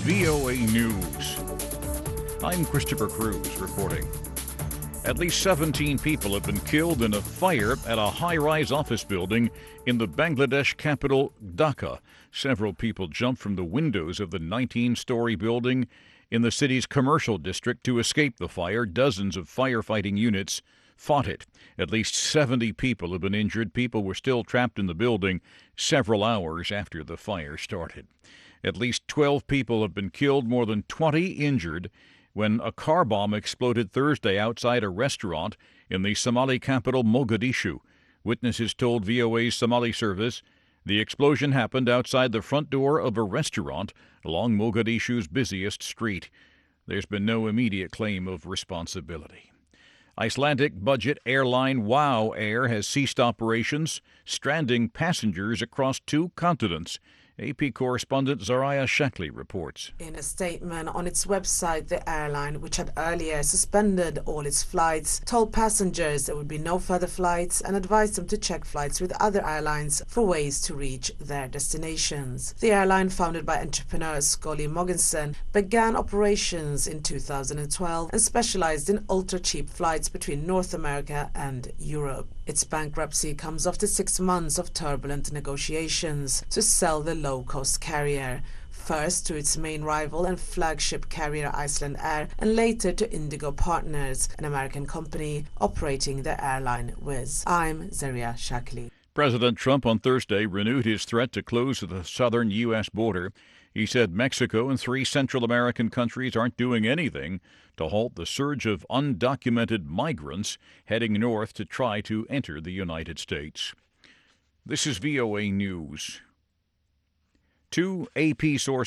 VOA News. I'm Christopher Cruz reporting. At least 17 people have been killed in a fire at a high-rise office building in the Bangladesh capital, Dhaka. Several people jumped from the windows of the 19-story building in the city's commercial district to escape the fire. Dozens of firefighting units fought it. At least 70 people have been injured. People were still trapped in the building several hours after the fire started. At least 12 people have been killed, more than 20 injured, when a car bomb exploded Thursday outside a restaurant in the Somali capital, Mogadishu. Witnesses told VOA's Somali service the explosion happened outside the front door of a restaurant along Mogadishu's busiest street. There's been no immediate claim of responsibility. Icelandic budget airline WOW Air has ceased operations, stranding passengers across 2 continents. AP correspondent Zariah Shackley reports. In a statement on its website, the airline, which had earlier suspended all its flights, told passengers there would be no further flights and advised them to check flights with other airlines for ways to reach their destinations. The airline, founded by entrepreneur Scully Mogensen, began operations in 2012 and specialized in ultra-cheap flights between North America and Europe. Its bankruptcy comes after 6 months of turbulent negotiations to sell the low-cost carrier, first to its main rival and flagship carrier Icelandair, and later to Indigo Partners, an American company operating the airline Wizz. I'm Zaria Shackley. President Trump on Thursday renewed his threat to close the southern U.S. border. He said Mexico and 3 Central American countries aren't doing anything to halt the surge of undocumented migrants heading north to try to enter the United States. This is VOA News. 2 AP sources